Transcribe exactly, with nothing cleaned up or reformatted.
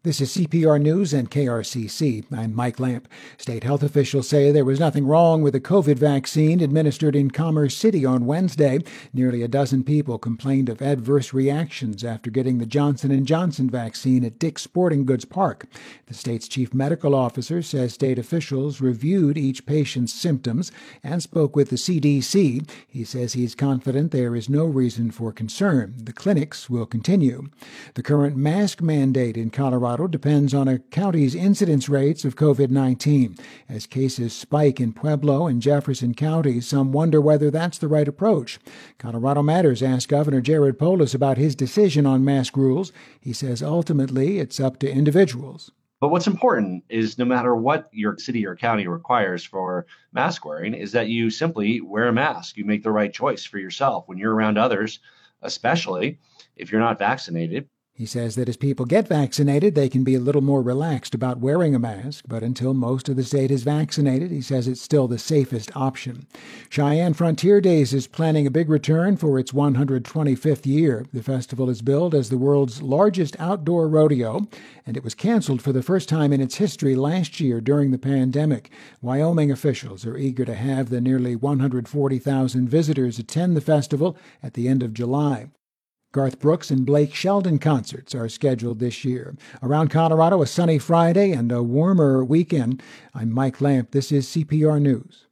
This is C P R News and K R C C. I'm Mike Lamp. State health officials say there was nothing wrong with the COVID vaccine administered in Commerce City on Wednesday. Nearly a dozen people complained of adverse reactions after getting the Johnson and Johnson vaccine at Dick's Sporting Goods Park. The state's chief medical officer says state officials reviewed each patient's symptoms and spoke with the C D C. He says he's confident there is no reason for concern. The clinics will continue. The current mask mandate in Colorado depends on a county's incidence rates of COVID nineteen. As cases spike in Pueblo and Jefferson counties, some wonder whether that's the right approach. Colorado Matters asked Governor Jared Polis about his decision on mask rules. He says ultimately it's up to individuals. But what's important is no matter what your city or county requires for mask wearing is that you simply wear a mask. You make the right choice for yourself when you're around others, especially if you're not vaccinated. He says that as people get vaccinated, they can be a little more relaxed about wearing a mask, but until most of the state is vaccinated, he says it's still the safest option. Cheyenne Frontier Days is planning a big return for its one hundred twenty-fifth year. The festival is billed as the world's largest outdoor rodeo, and it was canceled for the first time in its history last year during the pandemic. Wyoming officials are eager to have the nearly one hundred forty thousand visitors attend the festival at the end of July. Garth Brooks and Blake Shelton concerts are scheduled this year. Around Colorado, a sunny Friday and a warmer weekend. I'm Mike Lamp. This is C P R News.